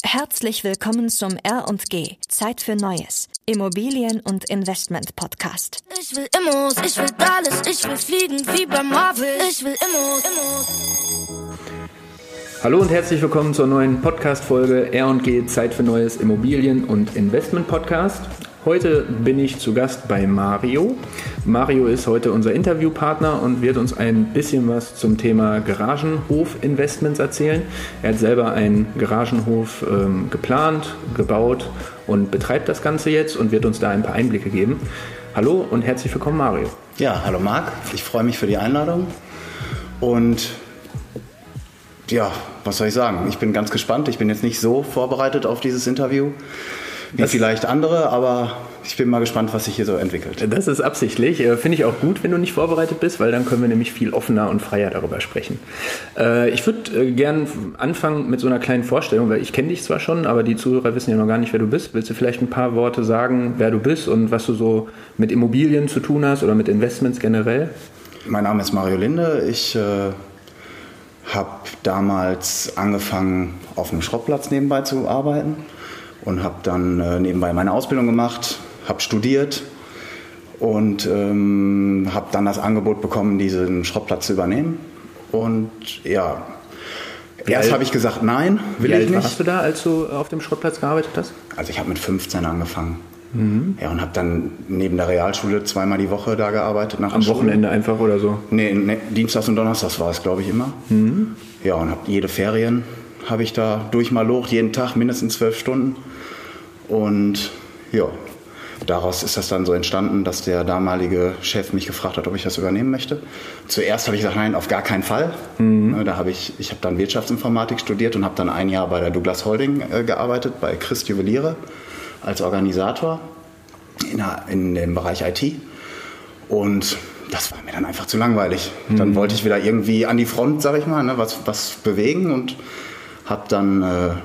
Herzlich willkommen zum R&G, Zeit für Neues, Immobilien- und Investment-Podcast. Ich will Immos, ich will Dallas, ich will fliegen wie bei Marvel. Ich will Immos. Hallo und herzlich willkommen zur neuen Podcast-Folge R&G, Zeit für Neues, Immobilien- und Investment-Podcast. Heute bin ich zu Gast bei Mario. Mario ist heute unser Interviewpartner und wird uns ein bisschen was zum Thema Garagenhof-Investments erzählen. Er hat selber einen Garagenhof geplant, gebaut und betreibt das Ganze jetzt und wird uns da ein paar Einblicke geben. Hallo und herzlich willkommen, Mario. Ja, hallo Marc. Ich freue mich für die Einladung und ja, was soll ich sagen? Ich bin ganz gespannt. Ich bin jetzt nicht so vorbereitet auf dieses Interview wie vielleicht andere, aber ich bin mal gespannt, was sich hier so entwickelt. Das ist absichtlich. Finde ich auch gut, wenn du nicht vorbereitet bist, weil dann können wir nämlich viel offener und freier darüber sprechen. Ich würde gern anfangen mit so einer kleinen Vorstellung, weil ich kenne dich zwar schon, aber die Zuhörer wissen ja noch gar nicht, wer du bist. Willst du vielleicht ein paar Worte sagen, wer du bist und was du so mit Immobilien zu tun hast oder mit Investments generell? Mein Name ist Mario Linde. Ich habe damals angefangen, auf einem Schrottplatz nebenbei zu arbeiten. Und habe dann nebenbei meine Ausbildung gemacht, habe studiert und habe dann das Angebot bekommen, diesen Schrottplatz zu übernehmen. Und ja, erst habe ich gesagt, nein, will ich nicht. Wie alt warst du da, als du auf dem Schrottplatz gearbeitet hast? Also ich habe mit 15 angefangen. Mhm. Ja, und habe dann neben der Realschule zweimal die Woche da gearbeitet. Am Wochenende einfach oder so? Nee, Dienstags und Donnerstags war es, glaube ich, immer. Mhm. Ja, und habe jede Ferien habe ich da durchmalocht, jeden Tag mindestens 12 Stunden. Und ja, daraus ist das dann so entstanden, dass der damalige Chef mich gefragt hat, ob ich das übernehmen möchte. Zuerst habe ich gesagt, nein, auf gar keinen Fall. Mhm. Ich habe dann Wirtschaftsinformatik studiert und habe dann ein Jahr bei der Douglas Holding gearbeitet, bei Christ Juweliere als Organisator in dem Bereich IT. Und das war mir dann einfach zu langweilig. Mhm. Dann wollte ich wieder irgendwie an die Front, sag ich mal, was bewegen und habe dann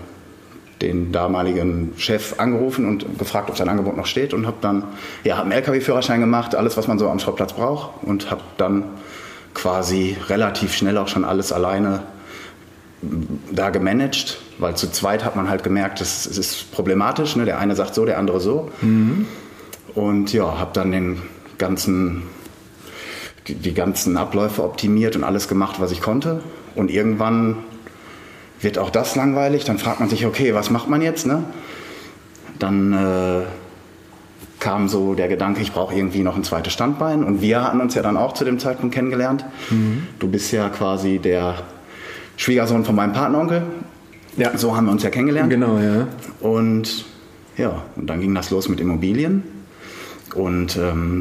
den damaligen Chef angerufen und gefragt, ob sein Angebot noch steht und habe dann einen LKW-Führerschein gemacht, alles, was man so am Schrottplatz braucht und habe dann quasi relativ schnell auch schon alles alleine da gemanagt, weil zu zweit hat man halt gemerkt, es ist problematisch, ne? Der eine sagt so, der andere so. Mhm. Und ja, habe dann die ganzen Abläufe optimiert und alles gemacht, was ich konnte. Und irgendwann wird auch das langweilig, dann fragt man sich, okay, was macht man jetzt? Ne? Dann kam so der Gedanke, ich brauche irgendwie noch ein zweites Standbein. Und wir hatten uns ja dann auch zu dem Zeitpunkt kennengelernt. Mhm. Du bist ja quasi der Schwiegersohn von meinem Patenonkel. Ja. So haben wir uns ja kennengelernt. Genau, ja. Und dann ging das los mit Immobilien. Und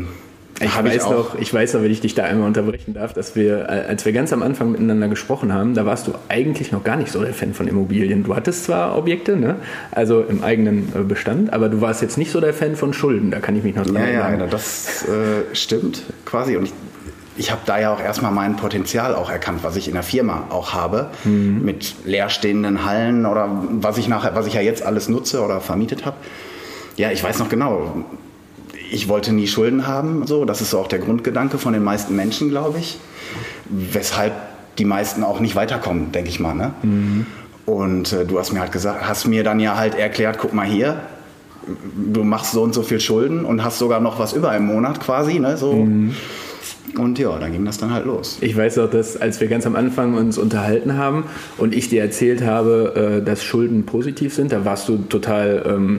ich weiß noch, wenn ich dich da einmal unterbrechen darf, dass als wir ganz am Anfang miteinander gesprochen haben, da warst du eigentlich noch gar nicht so der Fan von Immobilien. Du hattest zwar Objekte, ne? Also im eigenen Bestand, aber du warst jetzt nicht so der Fan von Schulden, da kann ich mich noch dran erinnern. Ja, das stimmt quasi. Und ich habe da ja auch erstmal mein Potenzial auch erkannt, was ich in der Firma auch habe, mit leerstehenden Hallen oder was ich ja jetzt alles nutze oder vermietet habe. Ja, ich weiß noch genau. Ich wollte nie Schulden haben, so. Das ist so auch der Grundgedanke von den meisten Menschen, glaube ich. Weshalb die meisten auch nicht weiterkommen, denke ich mal. Ne? Mhm. Und du hast mir dann ja halt erklärt, guck mal hier, du machst so und so viel Schulden und hast sogar noch was über im Monat quasi, ne? So. Mhm. Und ja, dann ging das dann halt los. Ich weiß auch, dass als wir ganz am Anfang uns unterhalten haben und ich dir erzählt habe, dass Schulden positiv sind, da warst du total,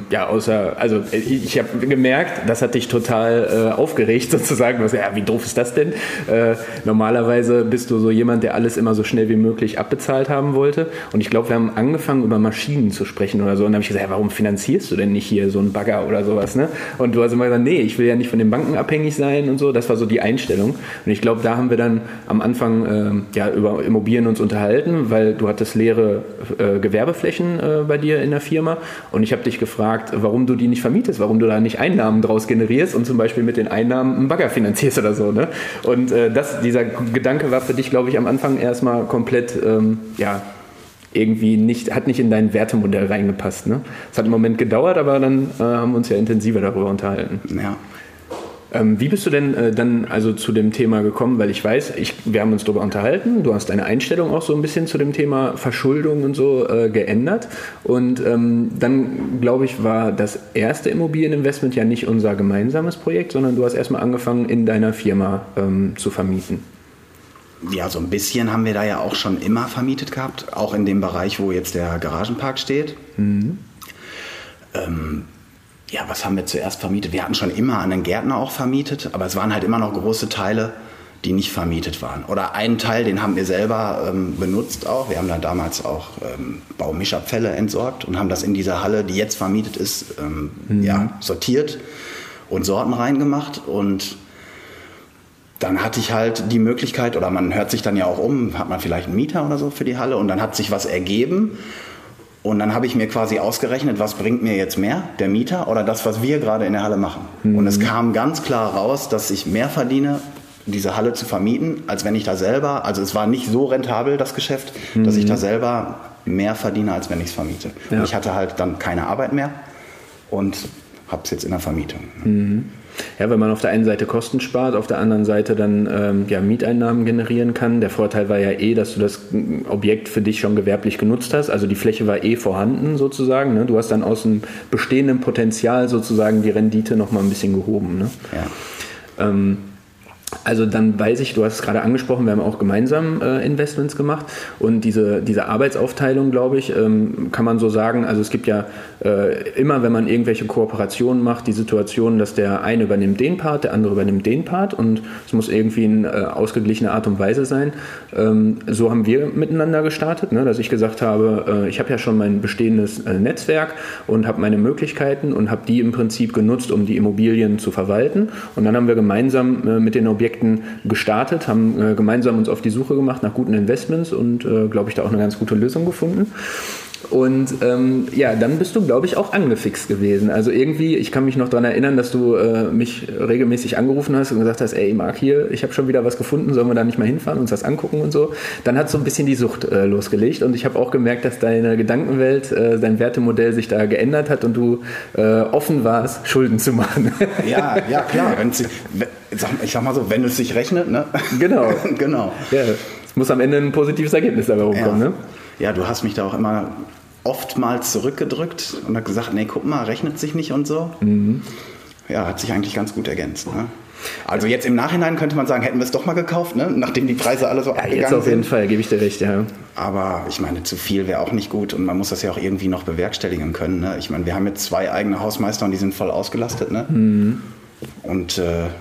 ich habe gemerkt, das hat dich total aufgeregt sozusagen. Wie doof ist das denn? Normalerweise bist du so jemand, der alles immer so schnell wie möglich abbezahlt haben wollte. Und ich glaube, wir haben angefangen, über Maschinen zu sprechen oder so. Und dann habe ich gesagt, warum finanzierst du denn nicht hier so einen Bagger oder sowas? Ne? Und du hast immer gesagt, nee, ich will ja nicht von den Banken abhängig sein und so. Das war so die Einstellung. Und ich glaube, da haben wir dann am Anfang über Immobilien uns unterhalten, weil du hattest leere Gewerbeflächen bei dir in der Firma. Und ich habe dich gefragt, warum du die nicht vermietest, warum du da nicht Einnahmen draus generierst und zum Beispiel mit den Einnahmen einen Bagger finanzierst oder so. Ne? Und dieser Gedanke war für dich, glaube ich, am Anfang erstmal komplett, irgendwie hat nicht in dein Wertemodell reingepasst. Ne? Es hat einen Moment gedauert, aber dann haben wir uns ja intensiver darüber unterhalten. Ja. Wie bist du denn dann also zu dem Thema gekommen? Weil ich weiß, wir haben uns darüber unterhalten, du hast deine Einstellung auch so ein bisschen zu dem Thema Verschuldung und so geändert. Und dann, glaube ich, war das erste Immobilieninvestment ja nicht unser gemeinsames Projekt, sondern du hast erstmal angefangen, in deiner Firma zu vermieten. Ja, so ein bisschen haben wir da ja auch schon immer vermietet gehabt, auch in dem Bereich, wo jetzt der Garagenpark steht. Mhm. Ja, was haben wir zuerst vermietet? Wir hatten schon immer an den Gärtner auch vermietet, aber es waren halt immer noch große Teile, die nicht vermietet waren. Oder einen Teil, den haben wir selber benutzt auch. Wir haben da damals auch Baumischabfälle entsorgt und haben das in dieser Halle, die jetzt vermietet ist, sortiert und Sorten reingemacht. Und dann hatte ich halt die Möglichkeit, oder man hört sich dann ja auch um, hat man vielleicht einen Mieter oder so für die Halle und dann hat sich was ergeben. Und dann habe ich mir quasi ausgerechnet, was bringt mir jetzt mehr, der Mieter oder das, was wir gerade in der Halle machen. Mhm. Und es kam ganz klar raus, dass ich mehr verdiene, diese Halle zu vermieten, als wenn ich da selber, also es war nicht so rentabel, das Geschäft, dass ich da selber mehr verdiene, als wenn ich es vermiete. Ja. Und ich hatte halt dann keine Arbeit mehr und habe es jetzt in der Vermietung. Mhm. Ja, wenn man auf der einen Seite Kosten spart, auf der anderen Seite dann Mieteinnahmen generieren kann. Der Vorteil war ja dass du das Objekt für dich schon gewerblich genutzt hast. Also die Fläche war vorhanden sozusagen. Ne? Du hast dann aus dem bestehenden Potenzial sozusagen die Rendite nochmal ein bisschen gehoben. Ne? Ja. Also dann weiß ich, du hast es gerade angesprochen, wir haben auch gemeinsam Investments gemacht und diese Arbeitsaufteilung, glaube ich, kann man so sagen, also es gibt ja immer, wenn man irgendwelche Kooperationen macht, die Situation, dass der eine übernimmt den Part, der andere übernimmt den Part und es muss irgendwie eine ausgeglichene Art und Weise sein. So haben wir miteinander gestartet, ne, dass ich gesagt habe, ich habe ja schon mein bestehendes Netzwerk und habe meine Möglichkeiten und habe die im Prinzip genutzt, um die Immobilien zu verwalten und dann haben wir gemeinsam mit den Objekten gestartet, haben gemeinsam uns auf die Suche gemacht nach guten Investments und, glaube ich, da auch eine ganz gute Lösung gefunden. Und dann bist du, glaube ich, auch angefixt gewesen. Also irgendwie, ich kann mich noch daran erinnern, dass du mich regelmäßig angerufen hast und gesagt hast, ey Marc, hier, ich habe schon wieder was gefunden, sollen wir da nicht mal hinfahren, uns das angucken und so. Dann hat so ein bisschen die Sucht losgelegt und ich habe auch gemerkt, dass deine Gedankenwelt, dein Wertemodell sich da geändert hat und du offen warst, Schulden zu machen. Ja, klar. Ich sag mal so, wenn es sich rechnet, ne? Genau. Genau. Ja, es muss am Ende ein positives Ergebnis dabei rumkommen, ne? Ja, du hast mich da auch immer oftmals zurückgedrückt und hast gesagt, nee, guck mal, rechnet sich nicht und so. Mhm. Ja, hat sich eigentlich ganz gut ergänzt. Ne? Also jetzt im Nachhinein könnte man sagen, hätten wir es doch mal gekauft, ne? Nachdem die Preise alle so abgegangen sind. Jetzt auf jeden Fall, gebe ich dir recht, ja. Aber ich meine, zu viel wäre auch nicht gut und man muss das ja auch irgendwie noch bewerkstelligen können. Ne? Ich meine, wir haben jetzt 2 eigene Hausmeister und die sind voll ausgelastet. Ne? Mhm. Und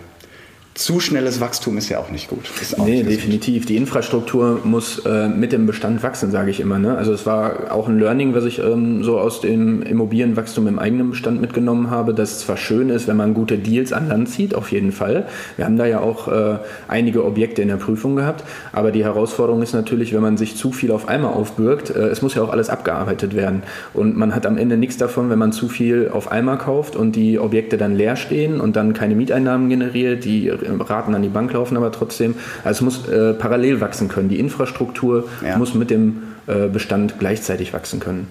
zu schnelles Wachstum ist ja auch nicht gut. Nee, definitiv. Die Infrastruktur muss mit dem Bestand wachsen, sage ich immer. Ne? Also es war auch ein Learning, was ich so aus dem Immobilienwachstum im eigenen Bestand mitgenommen habe, dass es zwar schön ist, wenn man gute Deals an Land zieht, auf jeden Fall. Wir haben da ja auch einige Objekte in der Prüfung gehabt, aber die Herausforderung ist natürlich, wenn man sich zu viel auf einmal aufbürgt, es muss ja auch alles abgearbeitet werden. Und man hat am Ende nichts davon, wenn man zu viel auf einmal kauft und die Objekte dann leer stehen und dann keine Mieteinnahmen generiert, die Raten an die Bank laufen, aber trotzdem, also es muss parallel wachsen können. Die Infrastruktur muss mit dem Bestand gleichzeitig wachsen können.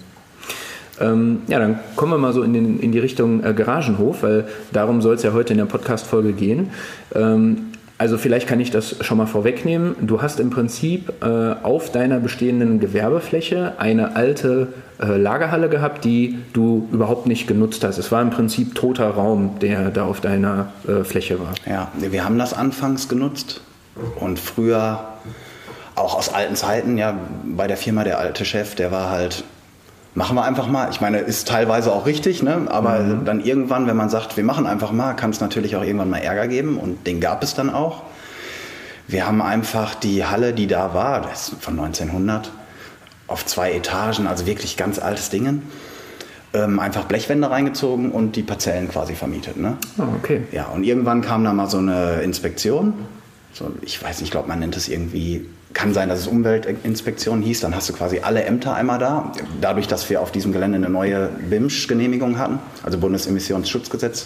Dann kommen wir mal so in die Richtung Garagenhof, weil darum soll es ja heute in der Podcast-Folge gehen. Also vielleicht kann ich das schon mal vorwegnehmen. Du hast im Prinzip auf deiner bestehenden Gewerbefläche eine alte Lagerhalle gehabt, die du überhaupt nicht genutzt hast. Es war im Prinzip toter Raum, der da auf deiner Fläche war. Ja, wir haben das anfangs genutzt und früher, auch aus alten Zeiten, ja, bei der Firma der alte Chef, der war halt, machen wir einfach mal. Ich meine, ist teilweise auch richtig, ne? Aber dann irgendwann, wenn man sagt, wir machen einfach mal, kann es natürlich auch irgendwann mal Ärger geben und den gab es dann auch. Wir haben einfach die Halle, die da war, das ist von 1900, auf 2 Etagen, also wirklich ganz altes Ding, einfach Blechwände reingezogen und die Parzellen quasi vermietet. Ne? Oh, okay. Ja, und irgendwann kam da mal so eine Inspektion. So, ich weiß nicht, ich glaube, man nennt es irgendwie, kann sein, dass es Umweltinspektion hieß, dann hast du quasi alle Ämter einmal da. Dadurch, dass wir auf diesem Gelände eine neue BIMSCH-Genehmigung hatten, also Bundesemissionsschutzgesetz,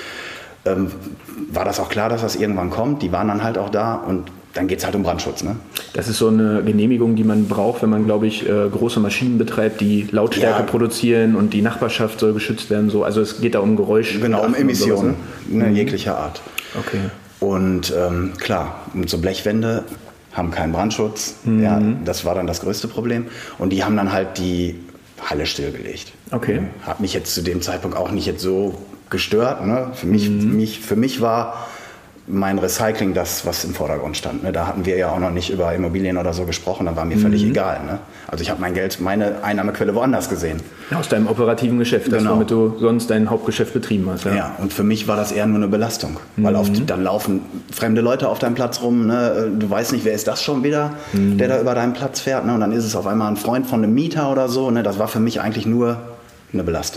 war das auch klar, dass das irgendwann kommt. Die waren dann halt auch da und dann geht es halt um Brandschutz. Ne? Das ist so eine Genehmigung, die man braucht, wenn man, glaube ich, große Maschinen betreibt, die Lautstärke produzieren und die Nachbarschaft soll geschützt werden. So. Also es geht da um Geräusch. Genau, um Emissionen, jeglicher Art. Okay. Und klar, so Blechwände haben keinen Brandschutz. Ja, das war dann das größte Problem. Und die haben dann halt die Halle stillgelegt. Okay. Hat mich jetzt zu dem Zeitpunkt auch nicht jetzt so gestört. Ne? Für mich war mein Recycling das, was im Vordergrund stand. Ne? Da hatten wir ja auch noch nicht über Immobilien oder so gesprochen, da war mir völlig egal. Ne? Also ich habe mein Geld, meine Einnahmequelle woanders gesehen. Aus deinem operativen Geschäft, das womit du sonst dein Hauptgeschäft betrieben hast. Ja, und für mich war das eher nur eine Belastung. Weil dann laufen fremde Leute auf deinem Platz rum, ne? Du weißt nicht, wer ist das schon wieder, der da über deinen Platz fährt. Ne? Und dann ist es auf einmal ein Freund von einem Mieter oder so. Ne? Das war für mich eigentlich nur eine Belastung.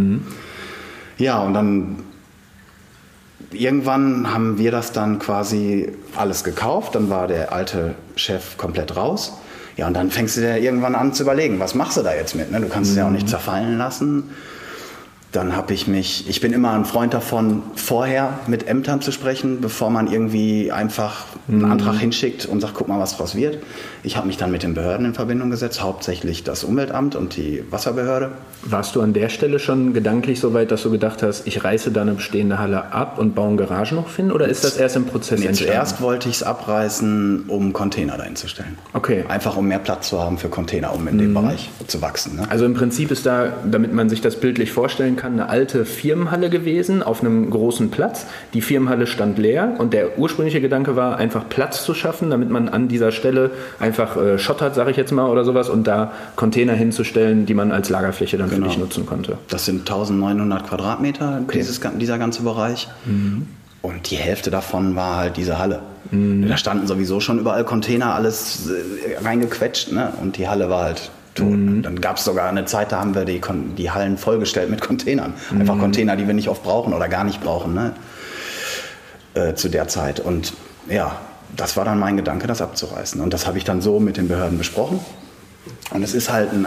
Ja, und dann irgendwann haben wir das dann quasi alles gekauft. Dann war der alte Chef komplett raus. Ja, und dann fängst du dir irgendwann an zu überlegen, was machst du da jetzt mit? Ne? Du kannst es ja auch nicht zerfallen lassen. Dann habe ich bin immer ein Freund davon, vorher mit Ämtern zu sprechen, bevor man irgendwie einfach einen Antrag hinschickt und sagt, guck mal, was draus wird. Ich habe mich dann mit den Behörden in Verbindung gesetzt, hauptsächlich das Umweltamt und die Wasserbehörde. Warst du an der Stelle schon gedanklich so weit, dass du gedacht hast, ich reiße da eine bestehende Halle ab und baue ein Garage noch hin? Oder ist das erst im Prozess entstanden? Zuerst wollte ich es abreißen, um Container dahin zu stellen. Okay. Einfach um mehr Platz zu haben für Container, um in dem Bereich zu wachsen. Ne? Also im Prinzip ist da, damit man sich das bildlich vorstellen kann, eine alte Firmenhalle gewesen auf einem großen Platz. Die Firmenhalle stand leer und der ursprüngliche Gedanke war, einfach Platz zu schaffen, damit man an dieser Stelle einfach schottert, sage ich jetzt mal, oder sowas, und da Container hinzustellen, die man als Lagerfläche dann für dich nutzen konnte. Das sind 1900 Quadratmeter, dieser ganze Bereich. Und die Hälfte davon war halt diese Halle. Da standen sowieso schon überall Container, alles reingequetscht, ne? Und die Halle war halt tot. Dann gab es sogar eine Zeit, da haben wir die Hallen vollgestellt mit Containern. Einfach Container, die wir nicht oft brauchen oder gar nicht brauchen, ne? Zu der Zeit. Und ja, das war dann mein Gedanke, das abzureißen. Und das habe ich dann so mit den Behörden besprochen. Und es ist halt ein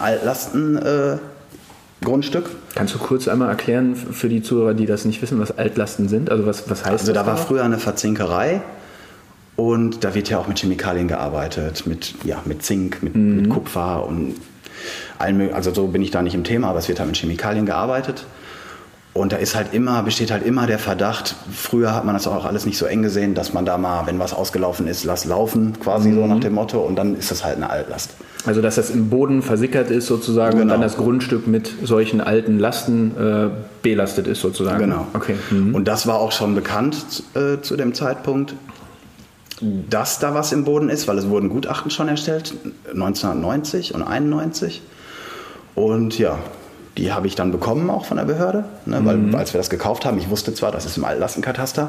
Altlasten-Grundstück. Kannst du kurz einmal erklären für die Zuhörer, die das nicht wissen, was Altlasten sind? Also was heißt das? Also da war früher eine Verzinkerei. Und da wird ja auch mit Chemikalien gearbeitet, mit Zink, mit Kupfer und allem möglichen. Also so bin ich da nicht im Thema, aber es wird halt mit Chemikalien gearbeitet. Und da besteht halt immer der Verdacht, früher hat man das auch alles nicht so eng gesehen, dass man da mal, wenn was ausgelaufen ist, lass laufen, quasi so nach dem Motto, und dann ist das halt eine Altlast. Also dass das im Boden versickert ist sozusagen, und dann das Grundstück mit solchen alten Lasten belastet ist sozusagen. Genau. Okay. Und das war auch schon bekannt zu dem Zeitpunkt, dass da was im Boden ist, weil es wurden Gutachten schon erstellt, 1990 und 1991. Und ja, die habe ich dann bekommen auch von der Behörde, ne, weil als wir das gekauft haben, ich wusste zwar, das ist im Altlastenkataster.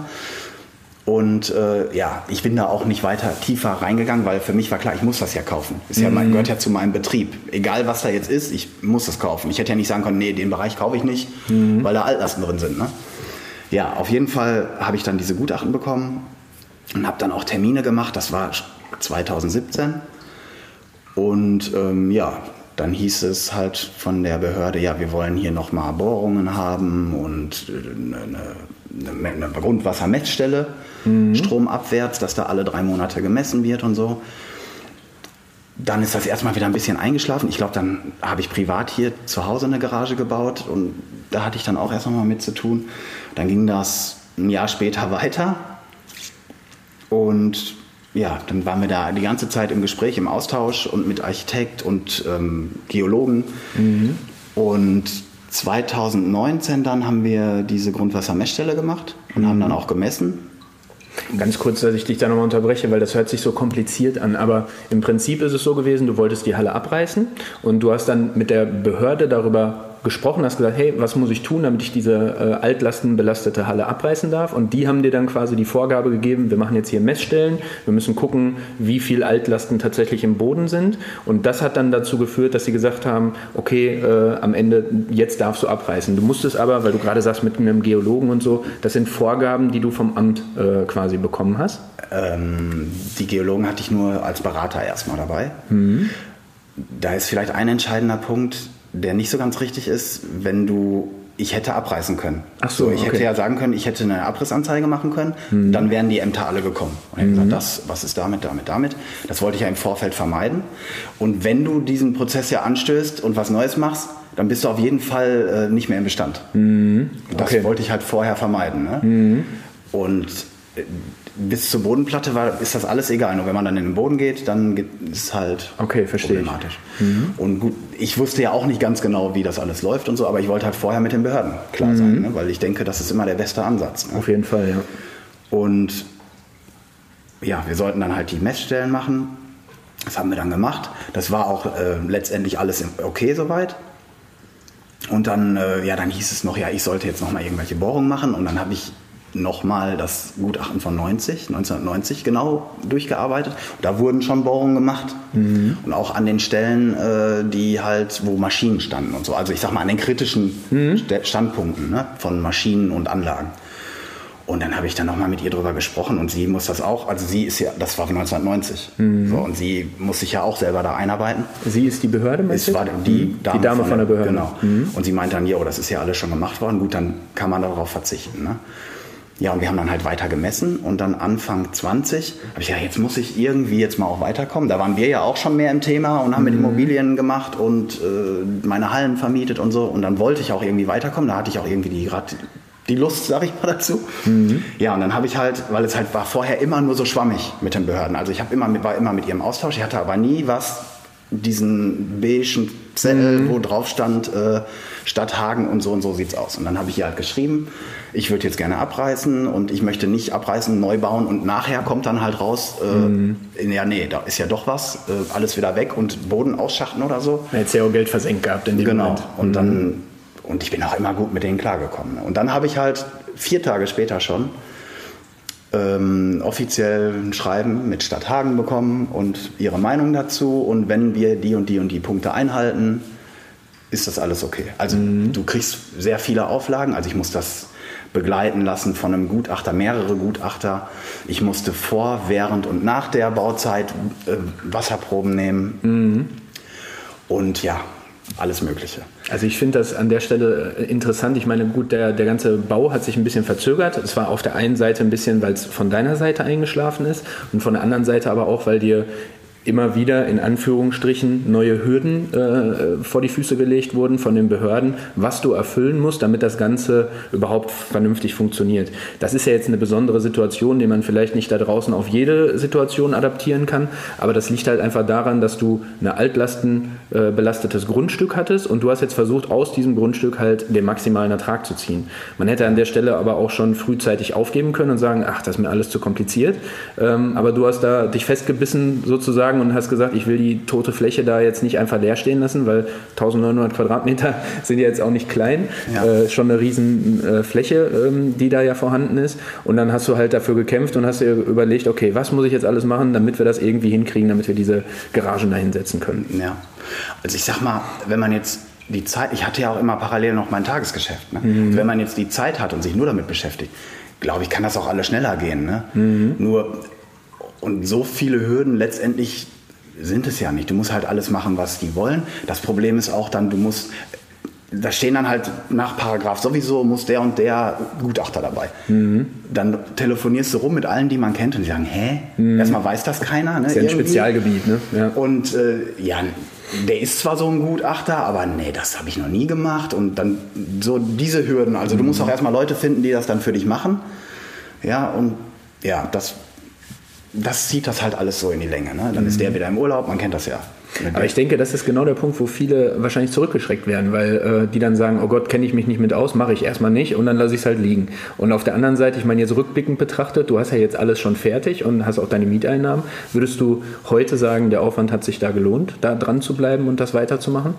Und ich bin da auch nicht weiter tiefer reingegangen, weil für mich war klar, ich muss das ja kaufen. Gehört ja zu meinem Betrieb. Egal was da jetzt ist, ich muss es kaufen. Ich hätte ja nicht sagen können, nee, den Bereich kaufe ich nicht, weil da Altlasten drin sind. Ne? Ja, auf jeden Fall habe ich dann diese Gutachten bekommen und habe dann auch Termine gemacht. Das war 2017. Und dann hieß es halt von der Behörde, ja, wir wollen hier nochmal Bohrungen haben und eine Grundwassermessstelle, stromabwärts, dass da alle 3 Monate gemessen wird und so. Dann ist das erstmal wieder ein bisschen eingeschlafen. Ich glaube, dann habe ich privat hier zu Hause eine Garage gebaut und da hatte ich dann auch erst noch mal mit zu tun. Dann ging das ein Jahr später weiter und ja, dann waren wir da die ganze Zeit im Gespräch, im Austausch und mit Architekt und Geologen. Und 2019 dann haben wir diese Grundwassermessstelle gemacht und haben dann auch gemessen. Ganz kurz, dass ich dich da nochmal unterbreche, weil das hört sich so kompliziert an, aber im Prinzip ist es so gewesen, du wolltest die Halle abreißen und du hast dann mit der Behörde darüber gesprochen, hast gesagt, hey, was muss ich tun, damit ich diese altlastenbelastete Halle abreißen darf? Und die haben dir dann quasi die Vorgabe gegeben, wir machen jetzt hier Messstellen, wir müssen gucken, wie viel Altlasten tatsächlich im Boden sind. Und das hat dann dazu geführt, dass sie gesagt haben, okay, am Ende, jetzt darfst du abreißen. Du musstest aber, weil du gerade sagst, mit einem Geologen und so, das sind Vorgaben, die du vom Amt quasi bekommen hast? Die Geologen hatte ich nur als Berater erstmal dabei. Da ist vielleicht ein entscheidender Punkt, der nicht so ganz richtig ist, ich hätte abreißen können. Ach so, ich hätte ja sagen können, ich hätte eine Abrissanzeige machen können, dann wären die Ämter alle gekommen. Und hätten gesagt, was ist damit. Das wollte ich ja im Vorfeld vermeiden. Und wenn du diesen Prozess ja anstößt und was Neues machst, dann bist du auf jeden Fall nicht mehr im Bestand. Das wollte ich halt vorher vermeiden. Ne? Und bis zur Bodenplatte ist das alles egal. Nur wenn man dann in den Boden geht, dann ist es halt problematisch. Und gut, ich wusste ja auch nicht ganz genau, wie das alles läuft und so, aber ich wollte halt vorher mit den Behörden klar sein, ne? Weil ich denke, das ist immer der beste Ansatz. Ne? Auf jeden Fall, ja. Und ja, wir sollten dann halt die Messstellen machen. Das haben wir dann gemacht. Das war auch letztendlich alles okay soweit. Und dann, dann hieß es noch, ja, ich sollte jetzt nochmal irgendwelche Bohrungen machen. Und dann habe ich nochmal das Gutachten von 1990 genau durchgearbeitet. Und da wurden schon Bohrungen gemacht. Und auch an den Stellen, wo Maschinen standen und so. Also ich sag mal an den kritischen Standpunkten, ne, von Maschinen und Anlagen. Und dann habe ich dann nochmal mit ihr drüber gesprochen und sie muss das auch, also sie ist ja, das war 1990, so, und sie muss sich ja auch selber da einarbeiten. Sie ist die Behörde, meinst du? Es war die Dame von der Behörde. Genau. Und sie meinte dann, ja, das ist ja alles schon gemacht worden, gut, dann kann man darauf verzichten. Ne? Ja, und wir haben dann halt weiter gemessen und dann Anfang 20 habe ich gedacht, jetzt muss ich irgendwie jetzt mal auch weiterkommen. Da waren wir ja auch schon mehr im Thema und haben mit Immobilien gemacht und meine Hallen vermietet und so. Und dann wollte ich auch irgendwie weiterkommen, da hatte ich auch irgendwie die Lust, sag ich mal dazu. Ja, und dann habe ich halt, weil es halt war vorher immer nur so schwammig mit den Behörden. Also ich war immer mit ihrem Austausch. Ich hatte aber nie diesen beigen Zettel, wo drauf stand, Stadt Hagen und so sieht's aus. Und dann habe ich ihr halt geschrieben, ich würde jetzt gerne abreißen und ich möchte nicht abreißen, neu bauen und nachher kommt dann halt raus, ja nee, da ist ja doch was, alles wieder weg und Boden ausschachten oder so. Er hätte ja auch Geld versenkt gehabt in dem Moment. Und dann und ich bin auch immer gut mit denen klargekommen. Und dann habe ich halt 4 Tage später schon offiziell ein Schreiben mit Stadt Hagen bekommen und ihre Meinung dazu. Und wenn wir die und die Punkte einhalten, ist das alles okay. Also du kriegst sehr viele Auflagen. Also ich muss das begleiten lassen von einem Gutachter, mehrere Gutachter. Ich musste vor, während und nach der Bauzeit Wasserproben nehmen. Und ja, alles Mögliche. Also ich finde das an der Stelle interessant. Ich meine, gut, der ganze Bau hat sich ein bisschen verzögert. Es war auf der einen Seite ein bisschen, weil es von deiner Seite eingeschlafen ist und von der anderen Seite aber auch, weil dir immer wieder in Anführungsstrichen neue Hürden vor die Füße gelegt wurden von den Behörden, was du erfüllen musst, damit das Ganze überhaupt vernünftig funktioniert. Das ist ja jetzt eine besondere Situation, die man vielleicht nicht da draußen auf jede Situation adaptieren kann, aber das liegt halt einfach daran, dass du ein altlastenbelastetes Grundstück hattest und du hast jetzt versucht, aus diesem Grundstück halt den maximalen Ertrag zu ziehen. Man hätte an der Stelle aber auch schon frühzeitig aufgeben können und sagen, ach, das ist mir alles zu kompliziert, aber du hast da dich festgebissen sozusagen und hast gesagt, ich will die tote Fläche da jetzt nicht einfach leer stehen lassen, weil 1900 Quadratmeter sind ja jetzt auch nicht klein, schon eine riesen Fläche, die da ja vorhanden ist. Und dann hast du halt dafür gekämpft und hast dir überlegt, okay, was muss ich jetzt alles machen, damit wir das irgendwie hinkriegen, damit wir diese Garagen da hinsetzen können. Ja, also ich sag mal, wenn man jetzt die Zeit, ich hatte ja auch immer parallel noch mein Tagesgeschäft, ne? Also wenn man jetzt die Zeit hat und sich nur damit beschäftigt, glaube ich, kann das auch alles schneller gehen. Ne? Nur und so viele Hürden letztendlich sind es ja nicht. Du musst halt alles machen, was die wollen. Das Problem ist auch dann, da stehen dann halt nach Paragraph sowieso, muss der und der Gutachter dabei. Dann telefonierst du rum mit allen, die man kennt und die sagen, erstmal weiß das keiner. Ne, das ist ja ein Spezialgebiet. Ne? Ja. Und der ist zwar so ein Gutachter, aber nee, das habe ich noch nie gemacht. Und dann so diese Hürden. Also du musst auch erstmal Leute finden, die das dann für dich machen. Ja, und ja, das zieht das halt alles so in die Länge. Ne? Dann ist der wieder im Urlaub, man kennt das ja. Aber ich denke, das ist genau der Punkt, wo viele wahrscheinlich zurückgeschreckt werden, weil die dann sagen, oh Gott, kenne ich mich nicht mit aus, mache ich erstmal nicht und dann lasse ich es halt liegen. Und auf der anderen Seite, ich meine jetzt rückblickend betrachtet, du hast ja jetzt alles schon fertig und hast auch deine Mieteinnahmen. Würdest du heute sagen, der Aufwand hat sich da gelohnt, da dran zu bleiben und das weiterzumachen?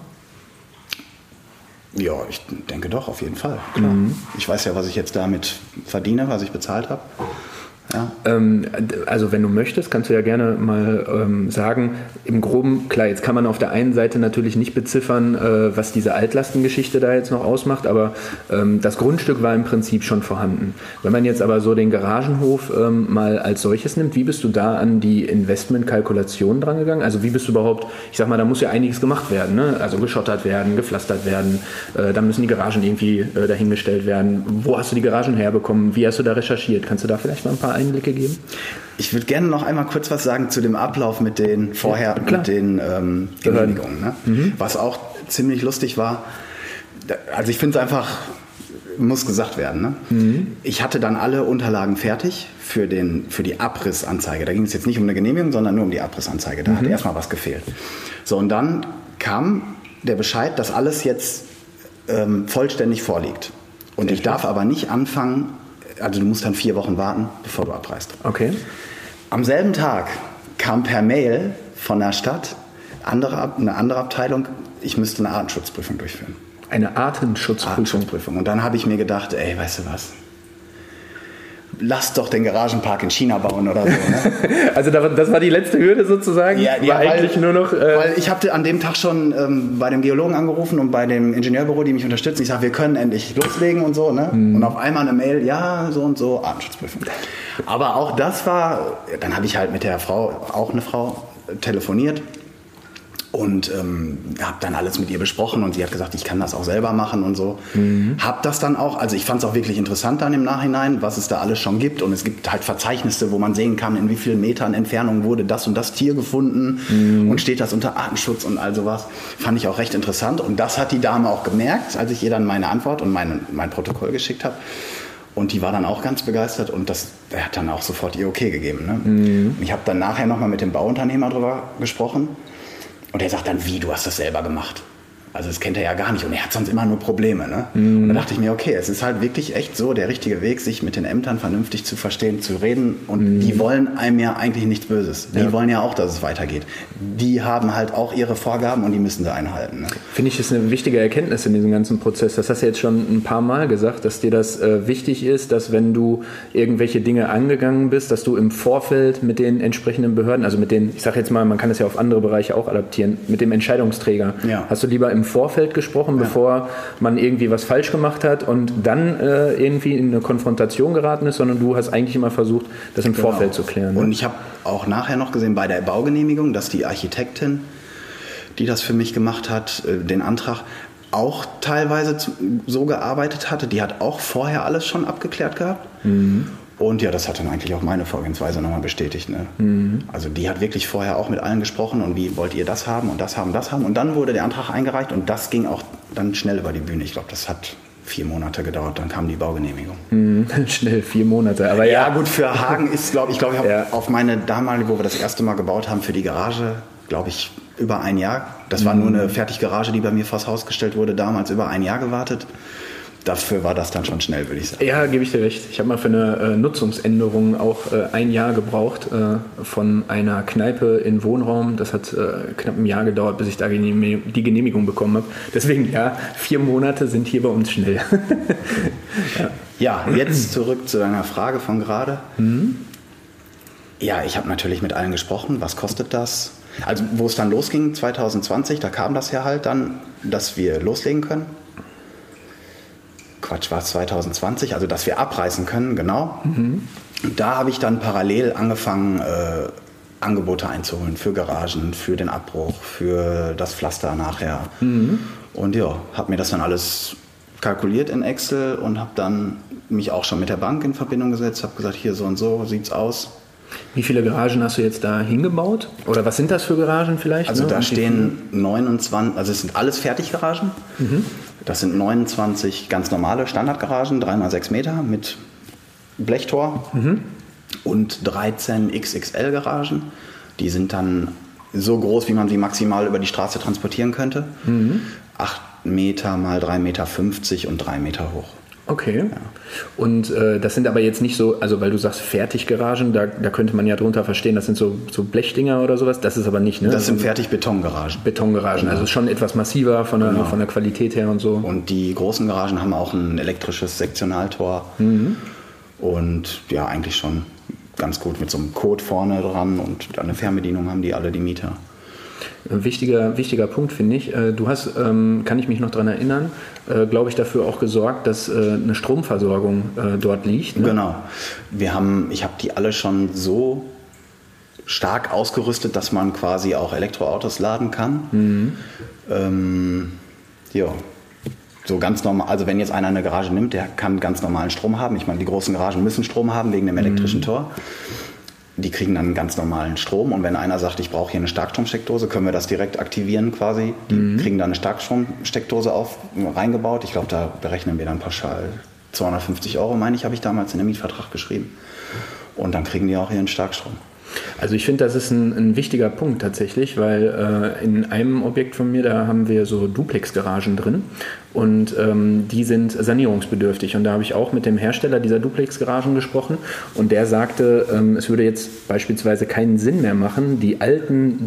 Ja, ich denke doch, auf jeden Fall. Klar. Ich weiß ja, was ich jetzt damit verdiene, was ich bezahlt habe. Ja. Also wenn du möchtest, kannst du ja gerne mal sagen, im Groben, klar, jetzt kann man auf der einen Seite natürlich nicht beziffern, was diese Altlastengeschichte da jetzt noch ausmacht, aber das Grundstück war im Prinzip schon vorhanden. Wenn man jetzt aber so den Garagenhof mal als solches nimmt, wie bist du da an die Investmentkalkulation dran gegangen? Also wie bist du überhaupt, ich sag mal, da muss ja einiges gemacht werden, ne? Also geschottert werden, gepflastert werden, da müssen die Garagen irgendwie dahingestellt werden. Wo hast du die Garagen herbekommen? Wie hast du da recherchiert? Kannst du da vielleicht mal ein paar Einblicke geben? Ich würde gerne noch einmal kurz was sagen zu dem Ablauf mit den mit den Genehmigungen. Ne? Was auch ziemlich lustig war. Also ich finde es einfach muss gesagt werden. Ne? Ich hatte dann alle Unterlagen fertig für die Abrissanzeige. Da ging es jetzt nicht um eine Genehmigung, sondern nur um die Abrissanzeige. Da hat erstmal was gefehlt. So, und dann kam der Bescheid, dass alles jetzt vollständig vorliegt. Und ich darf aber nicht anfangen, also du musst dann 4 Wochen warten, bevor du abreist. Okay. Am selben Tag kam per Mail von der Stadt eine andere Abteilung, ich müsste eine Artenschutzprüfung durchführen. Eine Artenschutzprüfung. Und dann habe ich mir gedacht, ey, weißt du was? Lass doch den Garagenpark in China bauen oder so. Ne? Also das war die letzte Hürde sozusagen? Ja, eigentlich nur noch... Weil ich habe an dem Tag schon bei dem Geologen angerufen und bei dem Ingenieurbüro, die mich unterstützen. Ich sage, wir können endlich loslegen und so. Ne? Und auf einmal eine Mail, ja, so und so, Artenschutzprüfung. Aber auch das war... Dann habe ich halt mit der Frau, auch eine Frau, telefoniert. Und habe dann alles mit ihr besprochen und sie hat gesagt, ich kann das auch selber machen und so. Hab das dann auch, also ich fand es auch wirklich interessant dann im Nachhinein, was es da alles schon gibt. Und es gibt halt Verzeichnisse, wo man sehen kann, in wie vielen Metern Entfernung wurde das und das Tier gefunden und steht das unter Artenschutz und all sowas. Fand ich auch recht interessant. Und das hat die Dame auch gemerkt, als ich ihr dann meine Antwort und mein Protokoll geschickt habe. Und die war dann auch ganz begeistert und er hat dann auch sofort ihr Okay gegeben. Ne? Ich habe dann nachher nochmal mit dem Bauunternehmer drüber gesprochen. Und er sagt dann, wie, du hast das selber gemacht? Also das kennt er ja gar nicht und er hat sonst immer nur Probleme. Ne? Und da dachte ich mir, okay, es ist halt wirklich echt so der richtige Weg, sich mit den Ämtern vernünftig zu verstehen, zu reden. Und die wollen einem ja eigentlich nichts Böses. Die wollen ja auch, dass es weitergeht. Die haben halt auch ihre Vorgaben und die müssen sie einhalten. Ne? Finde ich, ist eine wichtige Erkenntnis in diesem ganzen Prozess. Das hast du jetzt schon ein paar Mal gesagt, dass dir das wichtig ist, dass wenn du irgendwelche Dinge angegangen bist, dass du im Vorfeld mit den entsprechenden Behörden, also mit den, ich sage jetzt mal, man kann das ja auf andere Bereiche auch adaptieren, mit dem Entscheidungsträger, hast du lieber im Vorfeld gesprochen, bevor man irgendwie was falsch gemacht hat und dann irgendwie in eine Konfrontation geraten ist, sondern du hast eigentlich immer versucht, das im Vorfeld zu klären. Ne? Und ich habe auch nachher noch gesehen bei der Baugenehmigung, dass die Architektin, die das für mich gemacht hat, den Antrag auch teilweise so gearbeitet hatte. Die hat auch vorher alles schon abgeklärt gehabt. Und ja, das hat dann eigentlich auch meine Vorgehensweise nochmal bestätigt. Ne? Also die hat wirklich vorher auch mit allen gesprochen und wie wollt ihr das haben und das haben, das haben. Und dann wurde der Antrag eingereicht und das ging auch dann schnell über die Bühne. Ich glaube, das hat 4 Monate gedauert, dann kam die Baugenehmigung. Schnell 4 Monate, aber ja gut, für Hagen ist, glaube ich, habe auf meine damalige, wo wir das erste Mal gebaut haben, für die Garage, glaube ich, über ein Jahr. Das war nur eine Fertiggarage, die bei mir vors Haus gestellt wurde, damals über ein Jahr gewartet. Dafür war das dann schon schnell, würde ich sagen. Ja, gebe ich dir recht. Ich habe mal für eine Nutzungsänderung auch 1 Jahr gebraucht von einer Kneipe in Wohnraum. Das hat knapp ein Jahr gedauert, bis ich da die Genehmigung bekommen habe. Deswegen, ja, 4 Monate sind hier bei uns schnell. Ja, jetzt zurück zu deiner Frage von gerade. Ja, ich habe natürlich mit allen gesprochen. Was kostet das? Also, wo es dann losging, 2020, da kam das ja halt dann, dass wir loslegen können. Quatsch, war es 2020, also dass wir abreißen können, genau. Da habe ich dann parallel angefangen, Angebote einzuholen für Garagen, für den Abbruch, für das Pflaster nachher. Und ja, habe mir das dann alles kalkuliert in Excel und habe dann mich auch schon mit der Bank in Verbindung gesetzt, habe gesagt, hier so und so sieht's aus. Wie viele Garagen hast du jetzt da hingebaut? Oder was sind das für Garagen vielleicht? Also da stehen 29, also es sind alles Fertiggaragen. Das sind 29 ganz normale Standardgaragen, 3x6 Meter mit Blechtor und 13 XXL-Garagen. Die sind dann so groß, wie man sie maximal über die Straße transportieren könnte. 8 Meter mal 3,50 Meter und 3 Meter hoch. Okay. Ja. Und das sind aber jetzt nicht so, also weil du sagst Fertiggaragen, da könnte man ja drunter verstehen, das sind so Blechdinger oder sowas, das ist aber nicht, ne? Das sind Fertig-Betongaragen. Betongaragen, genau. Also schon etwas massiver von der Qualität her und so. Und die großen Garagen haben auch ein elektrisches Sektionaltor und ja, eigentlich schon ganz gut mit so einem Code vorne dran und eine Fernbedienung haben die alle, die Mieter. Wichtiger Punkt, finde ich. Du hast, kann ich mich noch daran erinnern, glaube ich, dafür auch gesorgt, dass eine Stromversorgung dort liegt. Ne? Genau. Ich habe die alle schon so stark ausgerüstet, dass man quasi auch Elektroautos laden kann. Ja. So ganz normal, also wenn jetzt einer eine Garage nimmt, der kann ganz normalen Strom haben. Ich meine, die großen Garagen müssen Strom haben wegen dem elektrischen Tor. die kriegen dann einen ganz normalen Strom. Und wenn einer sagt, ich brauche hier eine Starkstromsteckdose, können wir das direkt aktivieren quasi. Die kriegen dann eine Starkstromsteckdose reingebaut. Ich glaube, da berechnen wir dann pauschal 250 €, meine ich, habe ich damals in den Mietvertrag geschrieben. Und dann kriegen die auch ihren Starkstrom. Also ich finde, das ist ein wichtiger Punkt tatsächlich, weil in einem Objekt von mir, da haben wir so Duplex-Garagen drin und die sind sanierungsbedürftig. Und da habe ich auch mit dem Hersteller dieser Duplex-Garagen gesprochen und der sagte, es würde jetzt beispielsweise keinen Sinn mehr machen, die alten